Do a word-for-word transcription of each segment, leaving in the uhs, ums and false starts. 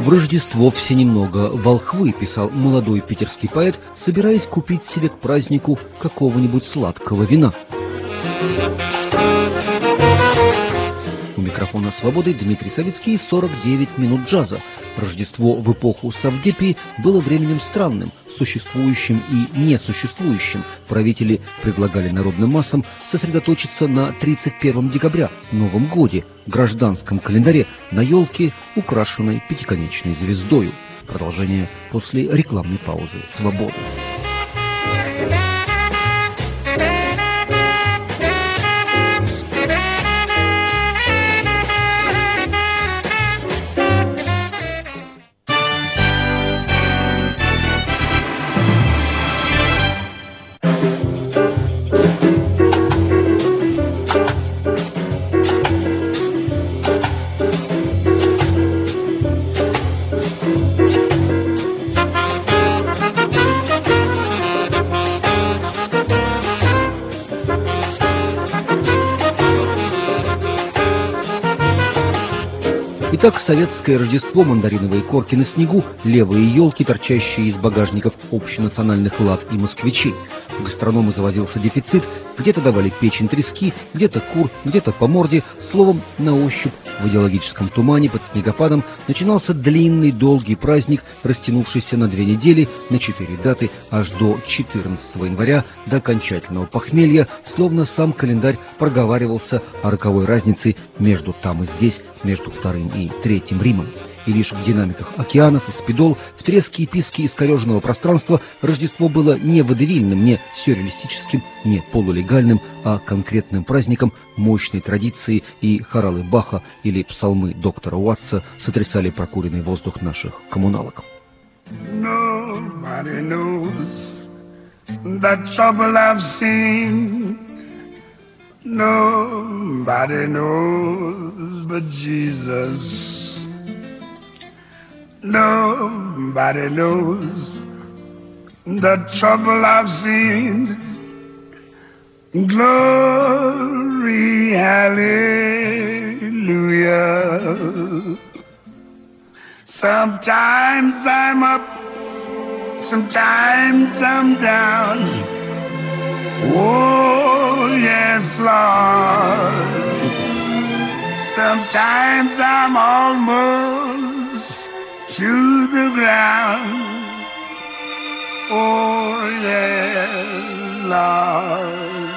«В Рождество все немного волхвы», писал молодой питерский поэт, собираясь купить себе к празднику какого-нибудь сладкого вина. У микрофона «Свободы» Дмитрий Савицкий, сорок девять минут джаза. Рождество в эпоху Совдепии было временем странным, существующим и несуществующим. Правители предлагали народным массам сосредоточиться на тридцать первом декабря, Новом годе, гражданском календаре, на елке, украшенной пятиконечной звездою. Продолжение после рекламной паузы «Свободы». Итак, советское Рождество, мандариновые корки на снегу, левые елки, торчащие из багажников общенациональных лад и москвичей. В гастрономы завозился дефицит, где-то давали печень трески, где-то кур, где-то по морде. Словом, на ощупь в идеологическом тумане под снегопадом начинался длинный долгий праздник, растянувшийся на две недели, на четыре даты, аж до четырнадцатого января, до окончательного похмелья, словно сам календарь проговаривался о роковой разнице между там и здесь, между вторым и третьим Римом. И лишь в динамиках океанов и спидол, в треске и писке искореженного пространства Рождество было не водевильным, не сюрреалистическим, не полулегальным, а конкретным праздником мощной традиции, и хоралы Баха или псалмы доктора Уатса сотрясали прокуренный воздух наших коммуналок. Nobody knows the trouble I've seen. Nobody knows but Jesus. Nobody knows the trouble I've seen. Glory, hallelujah. Sometimes I'm up, sometimes I'm down. Oh, yes, Lord. Sometimes I'm almost to the ground. Oh, yes, Lord.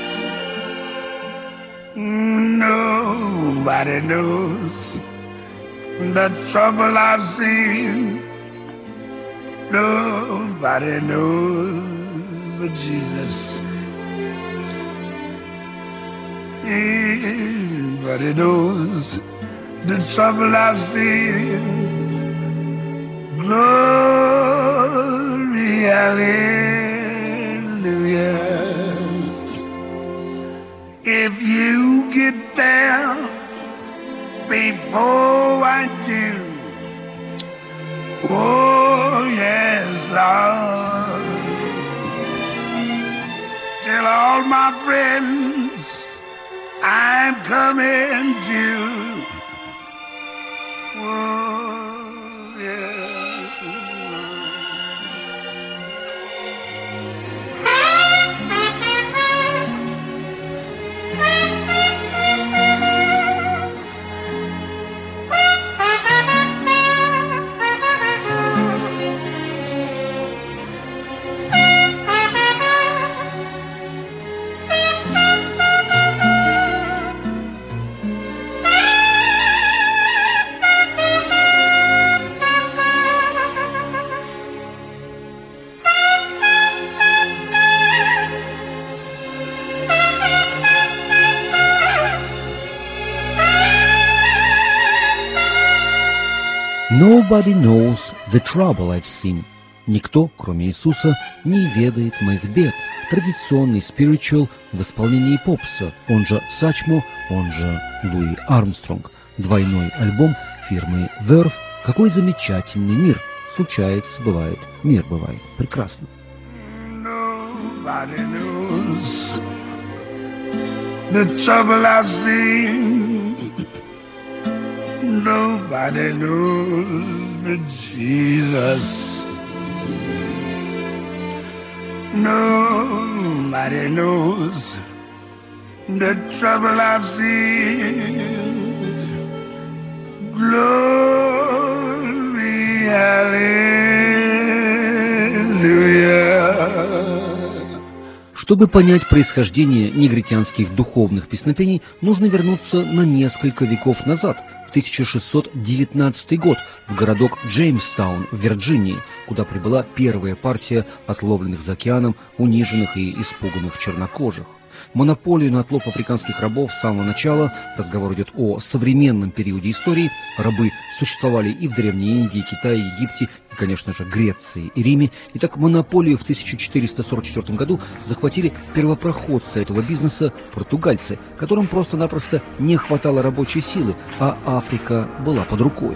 Nobody knows the trouble I've seen. Nobody knows but Jesus. Nobody knows the trouble I've seen. Glory, hallelujah. If you get there before I do, oh yes, Lord, tell all my friends I'm coming to. Oh yeah. Nobody knows the trouble I've seen. Никто, кроме Иисуса, не ведает моих бед. Традиционный спиричуал в исполнении Попса, он же Сачмо, он же Луи Армстронг. Двойной альбом фирмы Verve. Какой замечательный мир. Случается, бывает, мир бывает прекрасно. Nobody knows the trouble I've seen. Nobody knows but Jesus. Nobody knows the trouble I've seen. Glory, hallelujah. Чтобы понять происхождение негритянских духовных песнопений, нужно вернуться на несколько веков назад, в тысяча шестьсот девятнадцатый год, в городок Джеймстаун в Вирджинии, куда прибыла первая партия отловленных за океаном, униженных и испуганных чернокожих. Монополию на отлов африканских рабов с самого начала, разговор идет о современном периоде истории, рабы существовали и в Древней Индии, Китае, Египте, и, конечно же, Греции и Риме. Итак, монополию в тысяча четыреста сорок четвёртом году захватили первопроходцы этого бизнеса – португальцы, которым просто-напросто не хватало рабочей силы, а Африка была под рукой.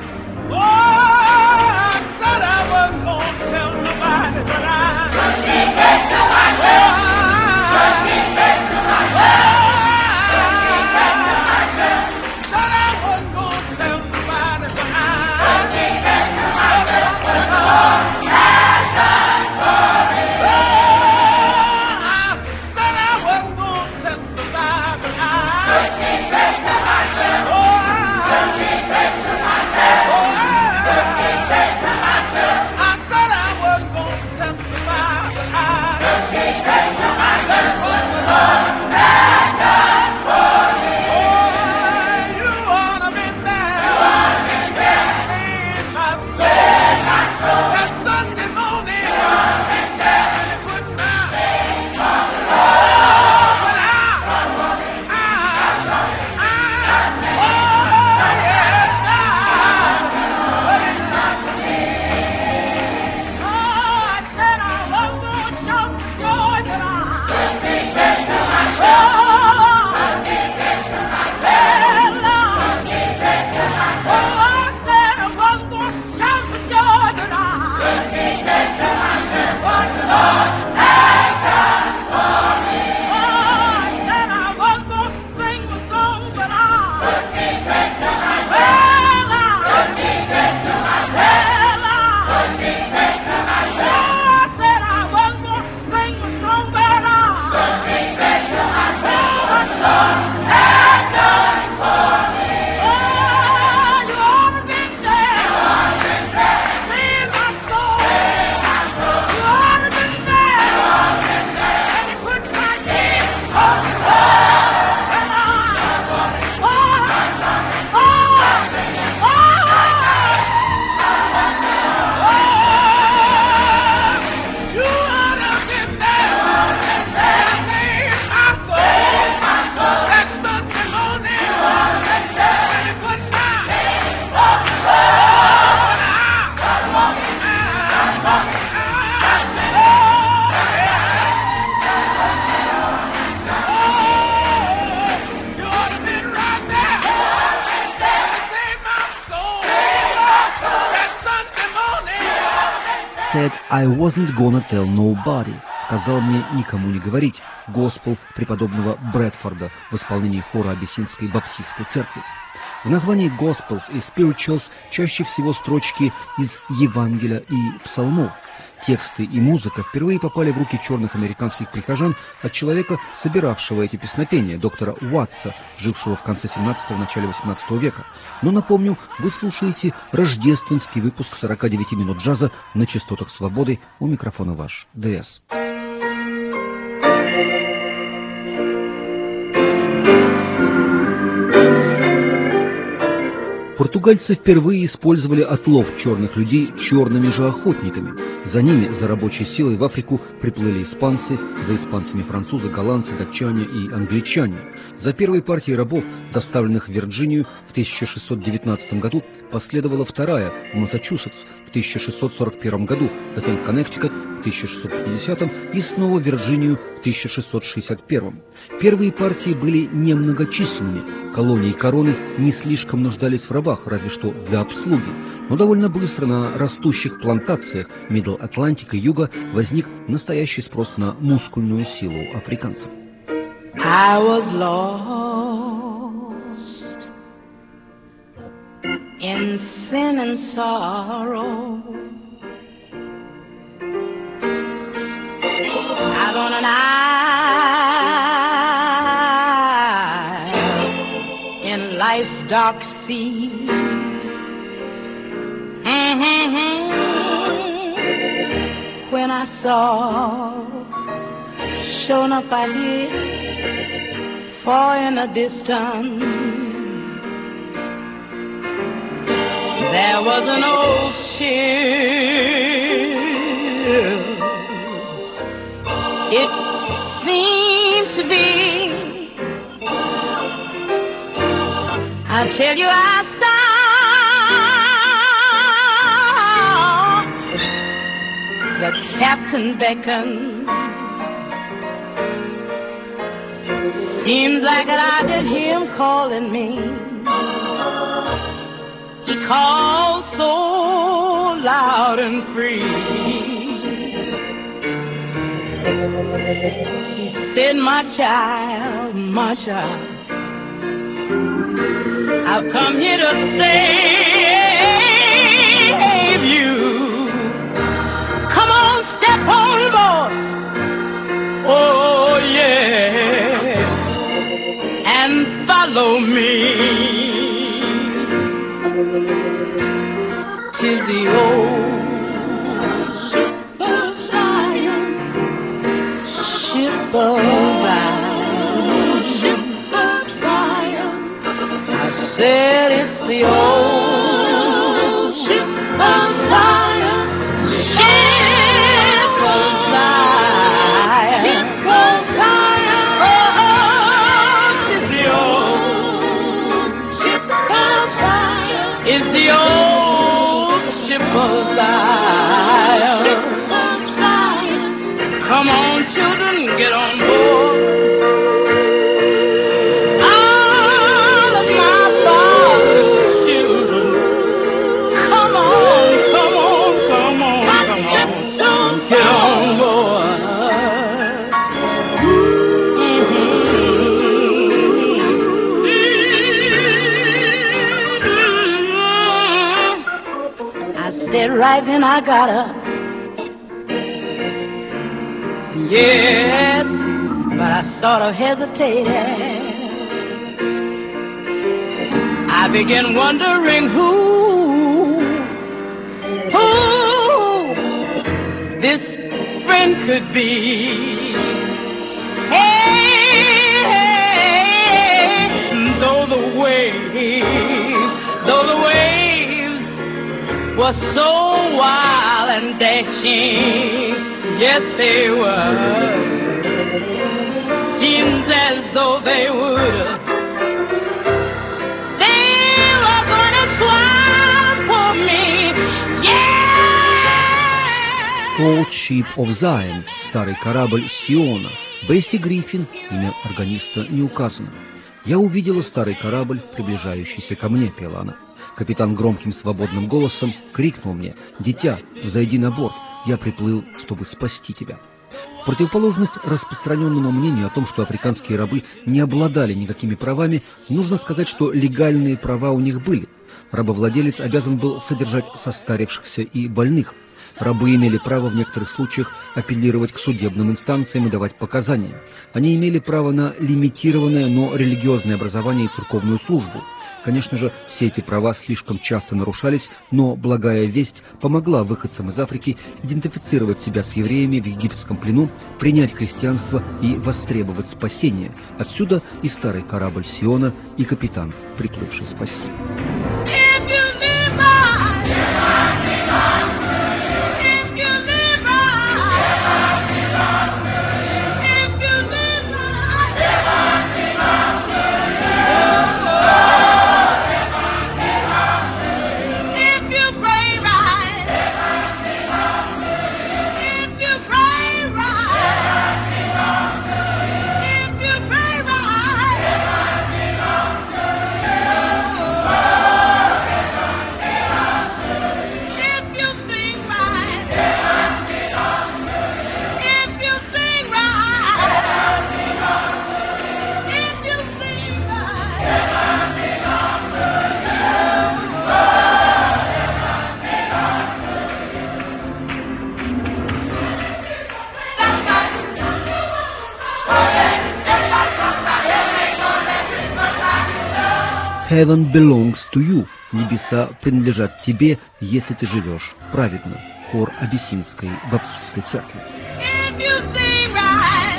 Said I wasn't gonna tell nobody. Сказал мне никому не говорить. Госпел преподобного Брэдфорда в исполнении хора Абиссинской баптистской церкви. В названии Gospels и Spirituals чаще всего строчки из Евангелия и Псалмов. Тексты и музыка впервые попали в руки черных американских прихожан от человека, собиравшего эти песнопения, доктора Уатса, жившего в конце семнадцатого – начале восемнадцатого века. Но напомню, вы слушаете рождественский выпуск сорока девяти минут джаза на частотах свободы. У микрофона ваш ДС. Португальцы впервые использовали отлов черных людей черными же охотниками. За ними, за рабочей силой в Африку приплыли испанцы, за испанцами французы, голландцы, датчане и англичане. За первой партией рабов, доставленных в Вирджинию в тысяча шестьсот девятнадцатом году, последовала вторая в Массачусетс в тысяча шестьсот сорок первом году, затем Коннектикут в тысяча шестьсот пятидесятом и снова Вирджинию в тысяча шестьсот шестьдесят первом. Первые партии были немногочисленными, колонии короны не слишком нуждались в рабах, разве что для обслуги. Но довольно быстро на растущих плантациях Middle Atlantic и Юга возник настоящий спрос на мускульную силу африканцев. I was lost in sin and sorrow, out on an isle in life's dark sea. Mm-hmm. When I saw, sure enough I did, far in the distance, there was an old ship. It seemed to be, I tell you, I saw the captain beckon. Seems like that I did hear him calling me. He called so loud and free. He said, my child, my child, I've come here to save you. Come on, step on board. Oh, yeah. And follow me. 'Tis the old ship of Zion, ship of Zion, ship of Zion. I said it's the old ship of Zion, ship of Zion, ship of Zion. Oh, 'tis the old ship of Zion, it's the old ship of Zion, ship of Zion. Come on, children, get on board. All of my father's children, come on, come on, come on, come on, get on board. Mm-hmm. I said right then I got up. Yes, but I sort of hesitated. I began wondering who, who this friend could be. Hey, hey, though the waves, though the waves were so wild and dashing, yes they were. Seems as though they would, they were gonna swallow me, yeah! Old Ship of Zion, старый корабль Сиона. Бесси Гриффин, имя органиста не указано. Я увидела старый корабль, приближающийся ко мне, пела она. Капитан громким свободным голосом крикнул мне: «Дитя, взойди на борт, я приплыл, чтобы спасти тебя». В противоположность распространенному мнению о том, что африканские рабы не обладали никакими правами, нужно сказать, что легальные права у них были. Рабовладелец обязан был содержать состарившихся и больных. Рабы имели право в некоторых случаях апеллировать к судебным инстанциям и давать показания. Они имели право на лимитированное, но религиозное образование и церковную службу. Конечно же, все эти права слишком часто нарушались, но благая весть помогла выходцам из Африки идентифицировать себя с евреями в египетском плену, принять христианство и востребовать спасения. Отсюда и старый корабль Сиона, и капитан, приплывший спасти. Heaven belongs to you. Небеса принадлежат тебе, если ты живешь праведно. Хор Абиссинской баптистской церкви. If you sing right,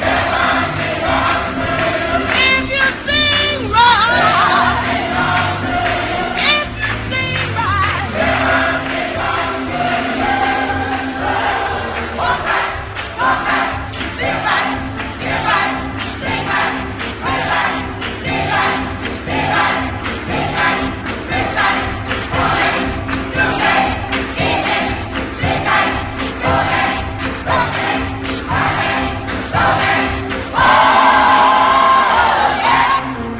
if you sing wrong, if you sing right, walk right, talk right, live right, live right, sing right, pray right, sing right, be right, speak right, live right, morning, noonday, evening, sing right, go ahead, morning, morning, morning, oh yeah.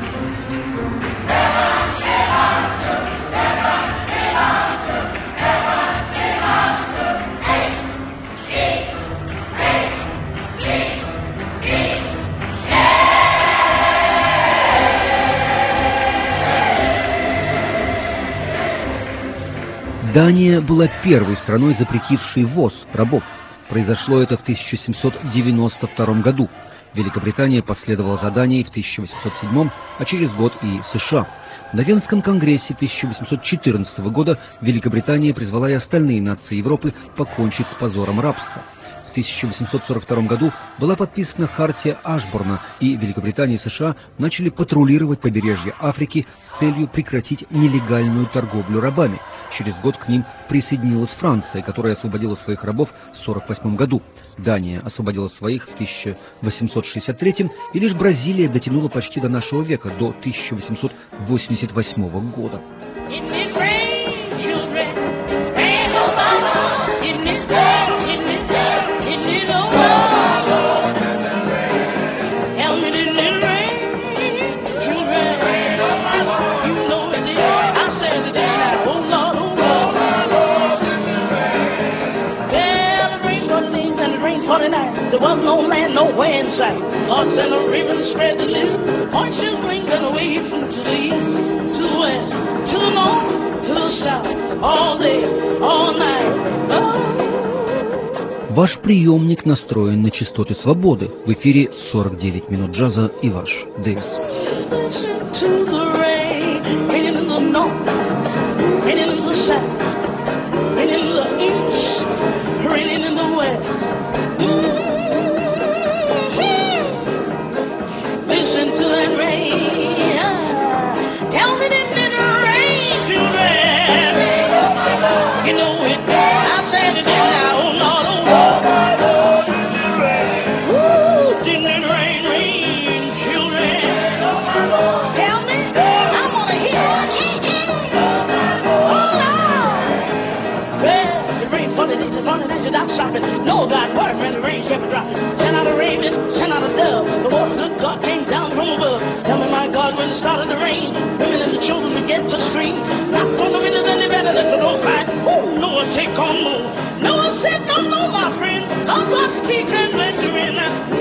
Дания была первой страной, запретившей ввоз рабов. Произошло это в тысяча семьсот девяносто втором году. Великобритания последовала за Данией в тысяча восемьсот седьмом, а через год и США. На Венском конгрессе тысяча восемьсот четырнадцатого года Великобритания призвала и остальные нации Европы покончить с позором рабства. В тысяча восемьсот сорок втором году была подписана хартия Ашборна, и Великобритания и США начали патрулировать побережье Африки с целью прекратить нелегальную торговлю рабами. Через год к ним присоединилась Франция, которая освободила своих рабов в сорок восьмом году. Дания освободила своих в тысяча восемьсот шестьдесят третьем, и лишь Бразилия дотянула почти до нашего века, до тысяча восемьсот восемьдесят восьмого года. There was no land nowhere in sight. God sent a raven spread the news. Horseshoe rings and away he flew to the east, to the west, to the north, to the south. All day, all night. Oh. Ваш приемник настроен на частоты свободы. В эфире сорок девять минут джаза и ваш Дэвис. Listen to that rain. Tell me, didn't it rain, children? You know it. I said it did now. Oh Lord, oh Lord. Ooh, didn't it rain, rain, children? Tell me, I wanna hear it. Oh Lord. Well, it rained for the days, running at you down shopping. No God work when the rain kept dropping. Send out a raven, send out a dove. The waters of God came down from above. Tell me, my God, when it started to rain, women and the children began to scream. Not from the windows any better than to don't cry. Oh, Noah, take on more. Noah said, no, no, my friend. I'm God speak and let you in.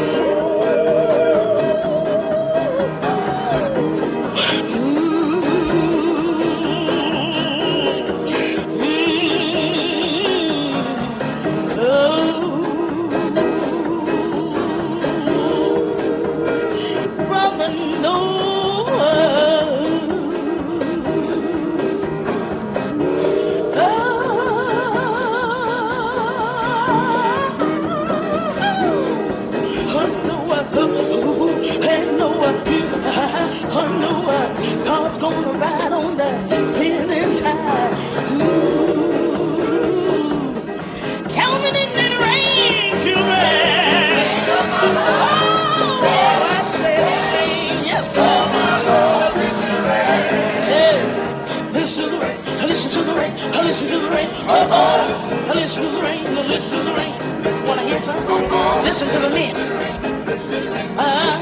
God's gonna ride on that winning tide. Counting in the rain, children. Oh, I said rain, yes sir. Yeah. Listen to the rain, listen to the rain, listen to the rain. Oh, oh, listen to the rain, listen to the rain. Wanna hear something? Listen to the men. Uh,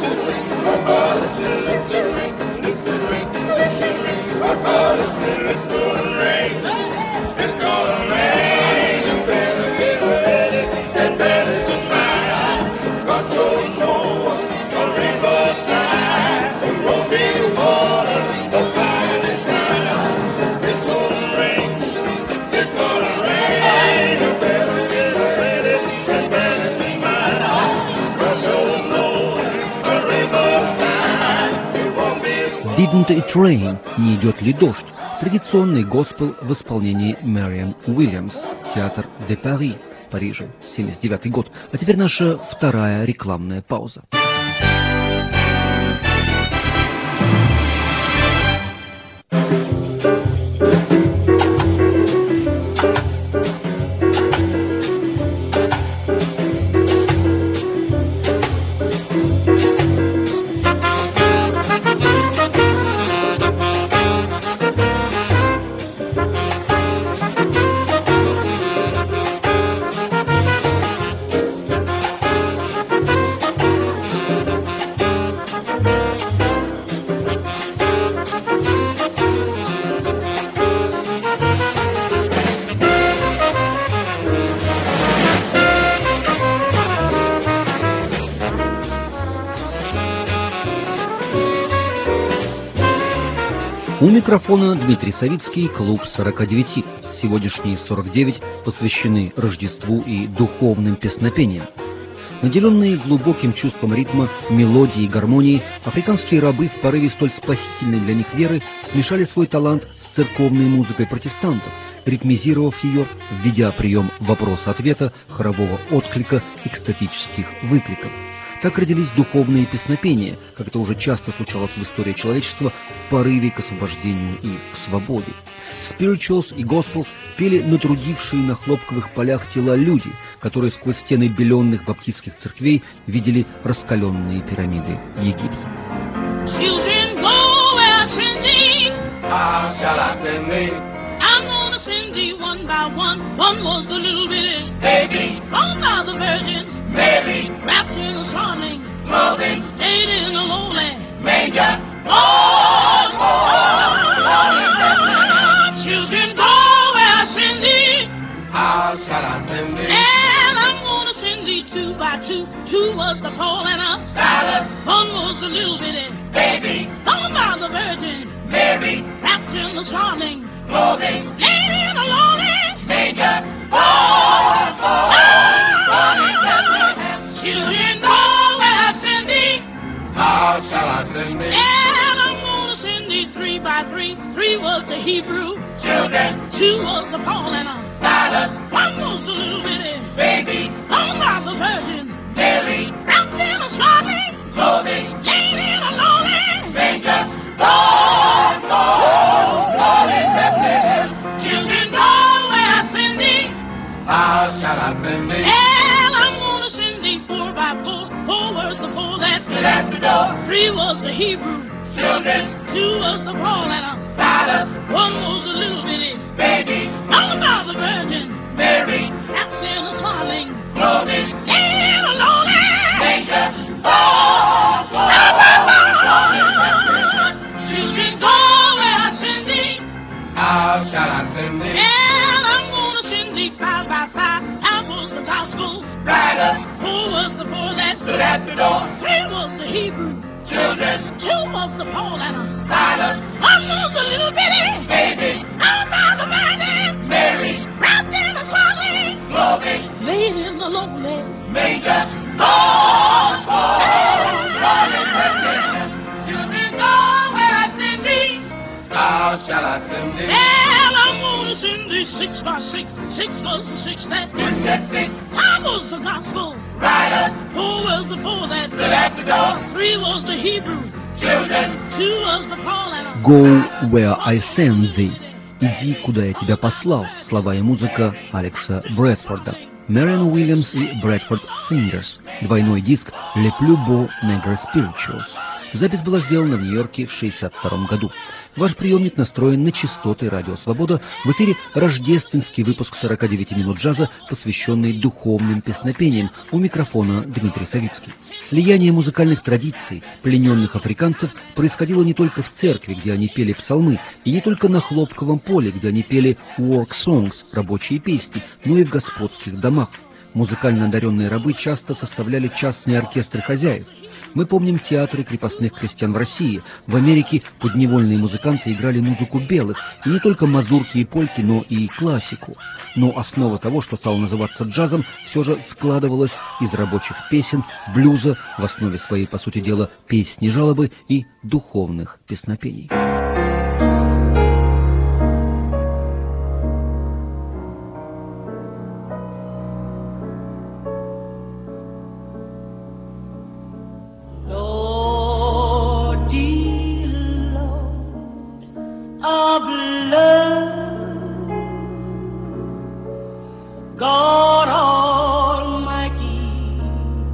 Won't It Rain? Не идет ли дождь? Традиционный госпел в исполнении Мэриан Уильямс. Театр де Пари, Париже, семьдесят девятый год. А теперь наша вторая рекламная пауза. У микрофона Дмитрий Савицкий, клуб сорока девяти. Сегодняшние сорок девять посвящены Рождеству и духовным песнопениям. Наделенные глубоким чувством ритма, мелодии и гармонии, африканские рабы в порыве столь спасительной для них веры смешали свой талант с церковной музыкой протестантов, ритмизировав ее, введя прием вопроса-ответа, хорового отклика, экстатических выкриков. Так родились духовные песнопения, как это уже часто случалось в истории человечества, в порыве к освобождению и к свободе. Spirituals и Gospels пели натрудившие на хлопковых полях тела люди, которые сквозь стены беленных баптистских церквей видели раскаленные пирамиды Египта. Children, go where I send thee. How shall I send thee? I'm gonna send thee one by one. One was the little bitty Baby, born by the Virgin, Mary, wrapped in a swaddling, clothing, laid in a lowly manger. Oh, children, go where I send thee. How shall I send thee? And I'm gonna send thee two by two. Two was the Paul and a Silas, one was the little bitty baby, born by the Virgin, Mary, wrapped in the swaddling, clothing, laid in a lowly manger. children, go where I send thee. How shall I send thee? And I'm gonna send thee three by three. Three was the Hebrew, Children, two was the Paul and a Silas, one was the little bitty baby, born by the Virgin, Mary, wrapped in a swaddling, clothing, laid in a lowly manger. Born, born, born in Bethlehem. children, go where I send thee. How shall I send thee? And I'm gonna send thee four by four. Four was the Paul that Sit at the door. three was the Hebrew, Children, two was the Paul and a Silas, one was the little bitty baby, born by the Virgin, Mary, wrapped in a swaddling, clothing, laid in a lowly manger. Born, born, born in Bethlehem. children, go where I send thee. How shall I send thee? And I'm gonna send thee five by five. Five was the gospel, Riders, four was the four that stood at the door. three was the Hebrew, Children, two was the Paul and a Silas, one was the little bitty baby, born by the Virgin, Mary, wrapped in a swaddling, clothing, laid in the lowly manger. Born, born, born in Bethlehem. children, go where I send thee. How shall I send thee? And I'm gonna send thee six by six. Six was the six that Who's that fix? five was the gospel, Riders, four was the four that stood at the door. three was the Hebrew, Children, two was the Paul and a Go where I send thee. Иди, куда я тебя послал. Слова и музыка Алекса Брэдфорда. Мэриан Уильямс и Брэдфорд Singers. Двойной диск Le Plus Beau Negro Spirituals. Запись была сделана в Нью-Йорке в шестьдесят втором году. Ваш приемник настроен на частоты Радио Свобода. В эфире рождественский выпуск сорока девяти минут джаза, посвященный духовным песнопениям. У микрофона Дмитрий Савицкий. Слияние музыкальных традиций плененных африканцев происходило не только в церкви, где они пели псалмы, и не только на хлопковом поле, где они пели work songs, рабочие песни, но и в господских домах. Музыкально одаренные рабы часто составляли частные оркестры хозяев. Мы помним театры крепостных крестьян в России. В Америке подневольные музыканты играли музыку белых, и не только мазурки и польки, но и классику. Но основа того, что стало называться джазом, все же складывалась из рабочих песен, блюза, в основе своей, по сути дела, песни-жалобы и духовных песнопений. God Almighty,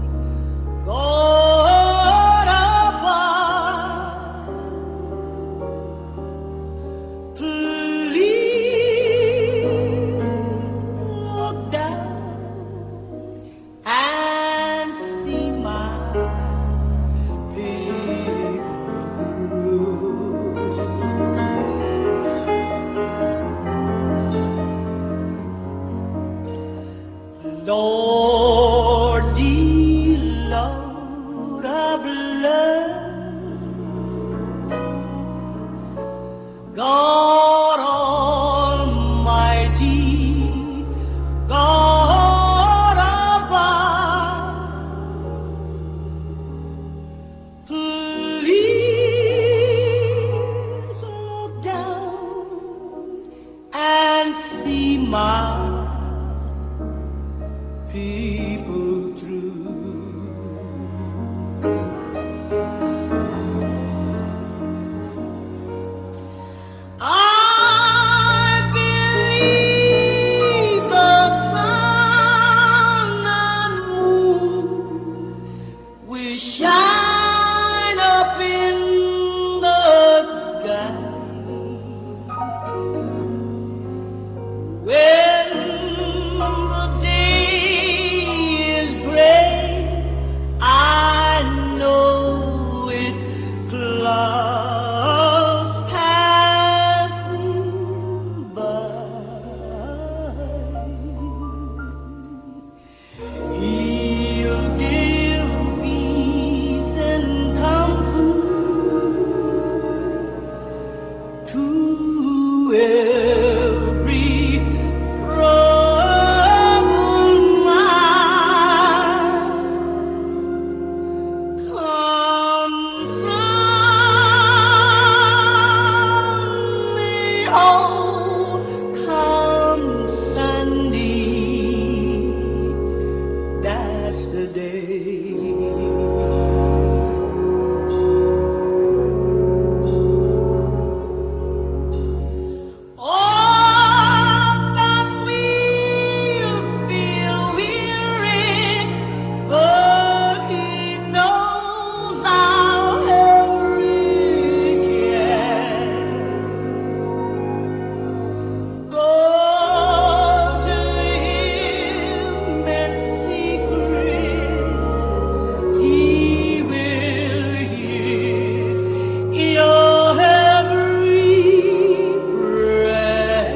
God above, please look down and see my people through. Lord, dear Lord of love, God Almighty, God above, please look down and see my people through. I believe the sun and moon will shine up in the sky when the day is gray. I know it's clouds passing by. He'll give peace and comfort to every troubled mind. Come Sunday, oh, come Sunday, that's the day. Oh, but we'll feel weary, but He knows our every care. Go to Him in secret, He will hear your every prayer.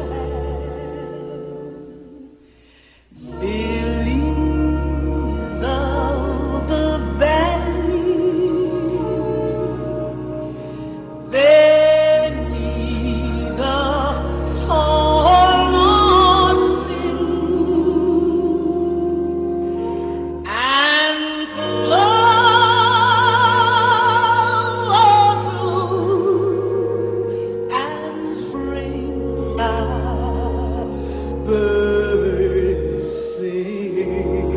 Lilies of the valley, beneath the tall north wind, and flow through and springtime birds sing.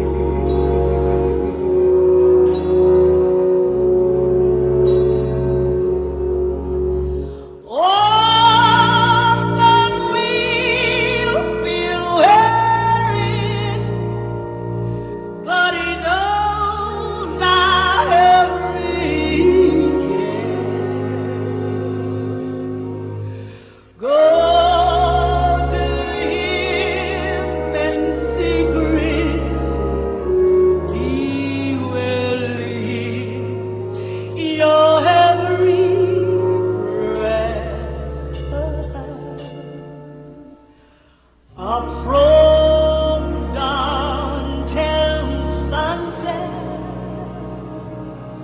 Oh, but we'll feel weary, but He knows our every care. Go to Him in secret, He will hear your every prayer. Up from dawn till sunset,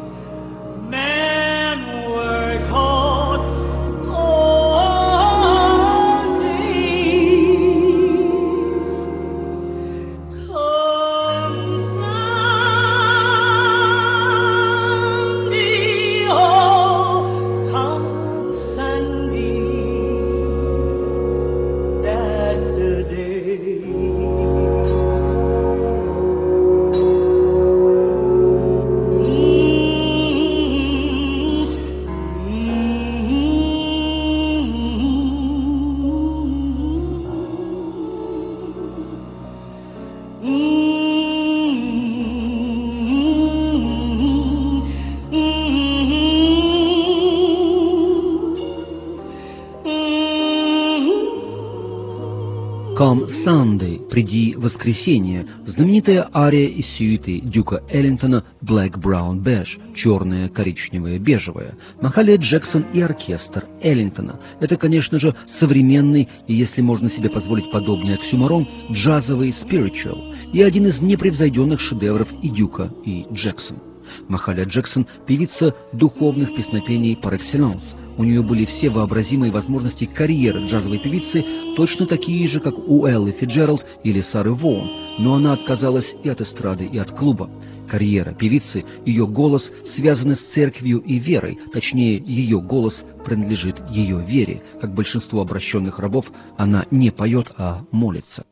Sunday, приди воскресенье, знаменитая ария из сюиты Дюка Эллингтона Black, Brown, Beige, черное, коричневое, бежевое. Махалия Джексон и оркестр Эллингтона. Это, конечно же, современный и, если можно себе позволить подобный оксюморон, джазовый спиричуал и один из непревзойденных шедевров и Дюка, и Джексон. Махалия Джексон – певица духовных песнопений par excellence. У нее были все вообразимые возможности карьеры джазовой певицы, точно такие же, как у Эллы Фицджеральд или Сары Воун, но она отказалась и от эстрады, и от клуба. Карьера певицы, ее голос связаны с церковью и верой, точнее, ее голос принадлежит ее вере. Как большинство обращенных рабов, она не поет, а молится.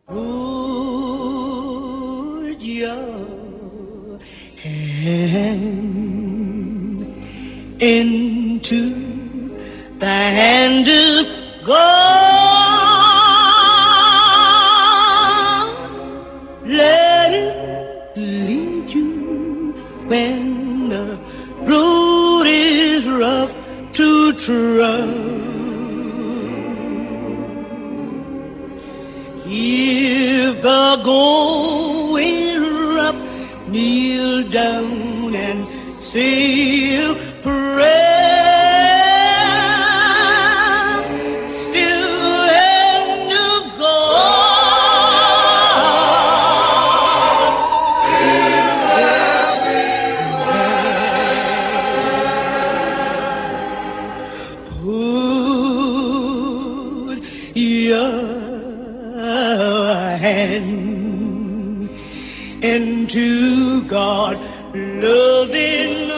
Into the hand of God, let it lead you when the road is rough to travel. If the going rough, kneel down and say a prayer. Into God loving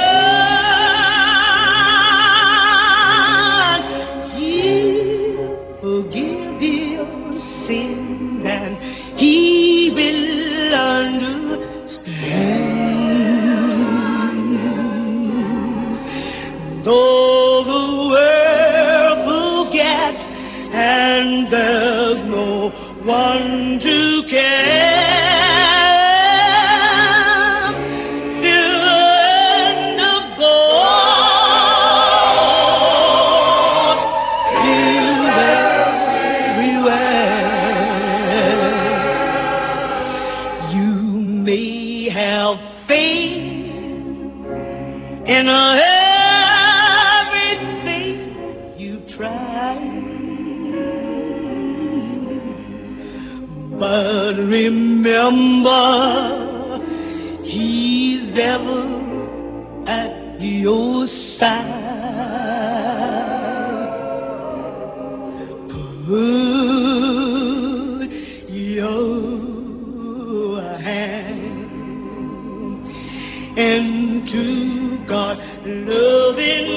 heart, He'll forgive your sins and He will understand. Though the world forgets and there's no one to care, in everything you try, but remember He's ever at your side. Put your hand into God loving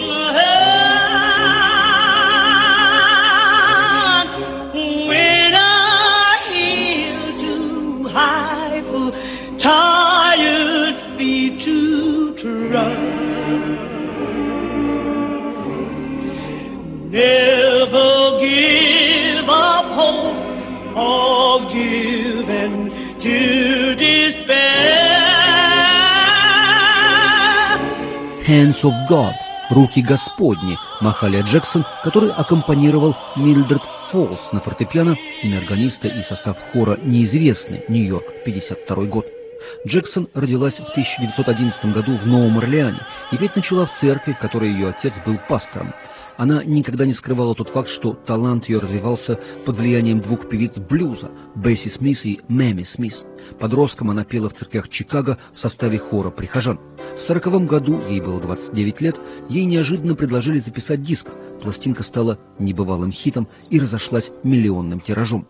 heart. When I hear too high for tired feet to trust, never give up hope or give in to despair. Hands of God, руки Господни, Махалия Джексон, который аккомпанировал Милдред Фолс на фортепиано, имя органиста и состав хора неизвестны, Нью-Йорк, пятьдесят второй год. Джексон родилась в тысяча девятьсот одиннадцатом году в Новом Орлеане и петь начала в церкви, в которой ее отец был пастором. Она никогда не скрывала тот факт, что талант ее развивался под влиянием двух певиц блюза – Бесси Смис и Мэми Смис. Подростком она пела в церквях Чикаго в составе хора прихожан. В сороковом году, ей было двадцать девять лет, ей неожиданно предложили записать диск. Пластинка стала небывалым хитом и разошлась миллионным тиражом.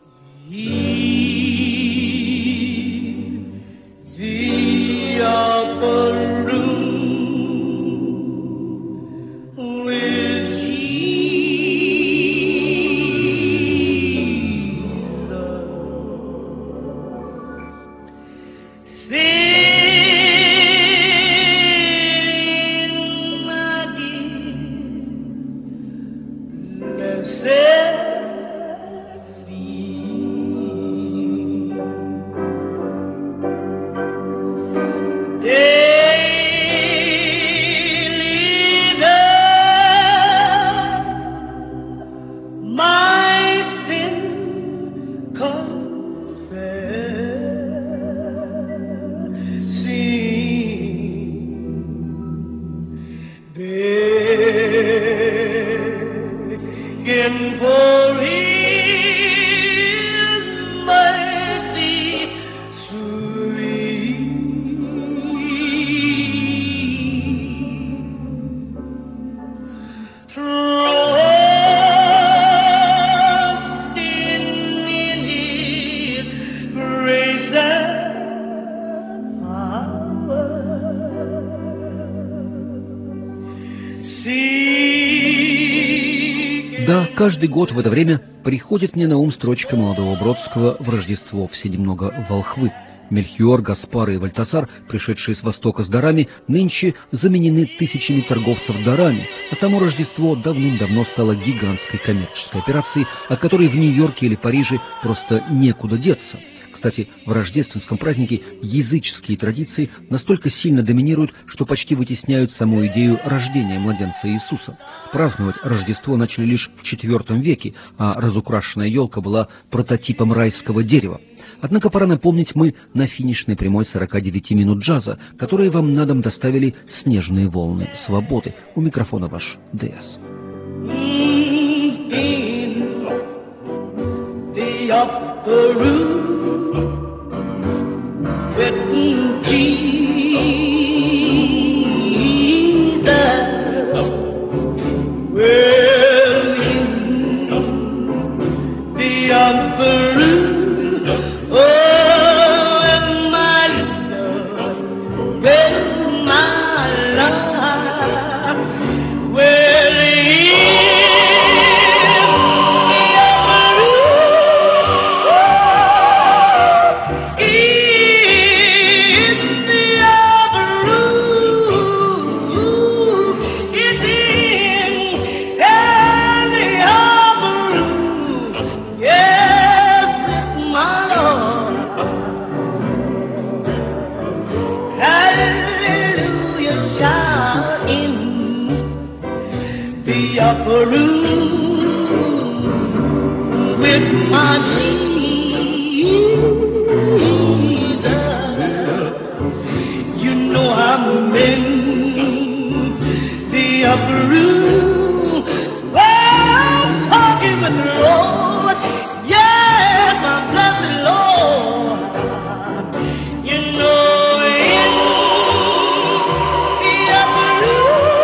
My sin come Да, каждый год в это время приходит мне на ум строчка молодого Бродского в Рождество «Все немного волхвы». Мельхиор, Гаспар и Вальтасар, пришедшие с Востока с дарами, нынче заменены тысячами торговцев дарами, а само Рождество давным-давно стало гигантской коммерческой операцией, от которой в Нью-Йорке или Париже просто некуда деться. Кстати, в рождественском празднике языческие традиции настолько сильно доминируют, что почти вытесняют саму идею рождения младенца Иисуса. Праздновать Рождество начали лишь в четвёртом веке, а разукрашенная елка была прототипом райского дерева. Однако пора напомнить мы на финишной прямой сорока девяти минут джаза, которые вам на дом доставили снежные волны свободы. У микрофона ваш ДС. Upper room with my Jesus. You know I'm in the upper room. Well, I'm talking with the Lord. Yes, my blessed Lord. You know in the upper room.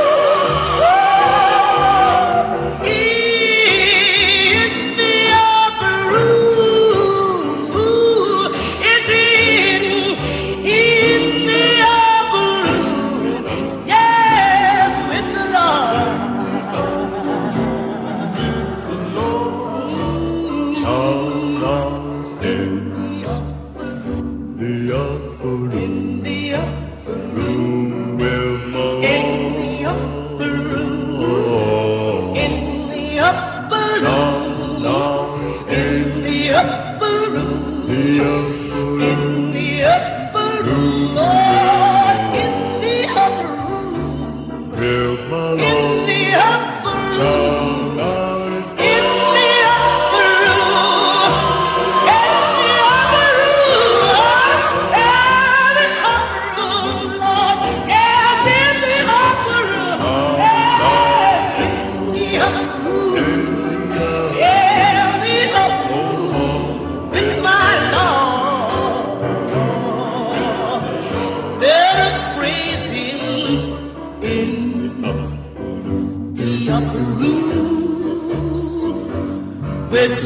With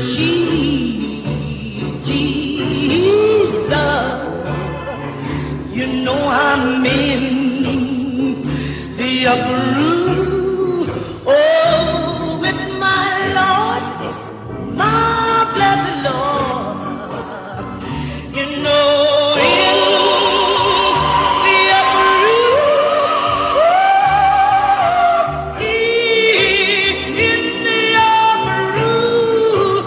Jesus, you know I'm in the upper room. Oh, with my Lord, my blessed Lord, you know in the upper room, in the upper room.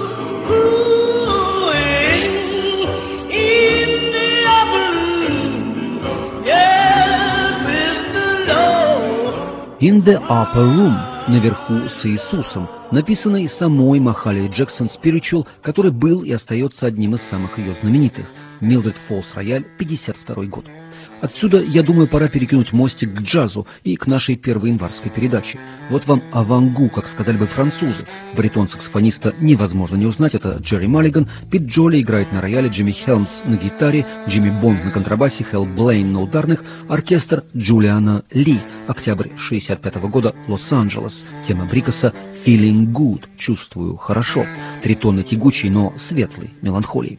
«In the Upper Room» — «Наверху с Иисусом», написанный самой Махалией Джексон Spiritual, который был и остается одним из самых ее знаменитых. Милдред Фолс Рояль, пятьдесят второй год. Отсюда, я думаю, пора перекинуть мостик к джазу и к нашей первой январской передаче. Вот вам авангу, как сказали бы французы. Баритон саксофониста невозможно не узнать, это Джерри Маллиган. Пит Джоли играет на рояле, Джимми Хелмс на гитаре, Джимми Бонд на контрабасе, Хелл Блейн на ударных, оркестр Джулиана Ли. Октябрь шестьдесят пятого года, Лос-Анджелес. Тема Брикаса «Feeling Good» — «Чувствую хорошо». Три тонны тягучей, но светлой меланхолии.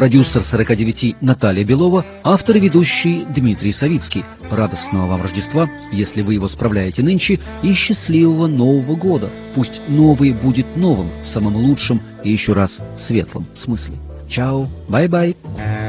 Продюсер сорока девяти Наталья Белова, автор и ведущий Дмитрий Савицкий. Радостного вам Рождества, если вы его справляете нынче, и счастливого Нового года. Пусть новый будет новым, в самом лучшем и еще раз светлом смысле. Чао, бай-бай.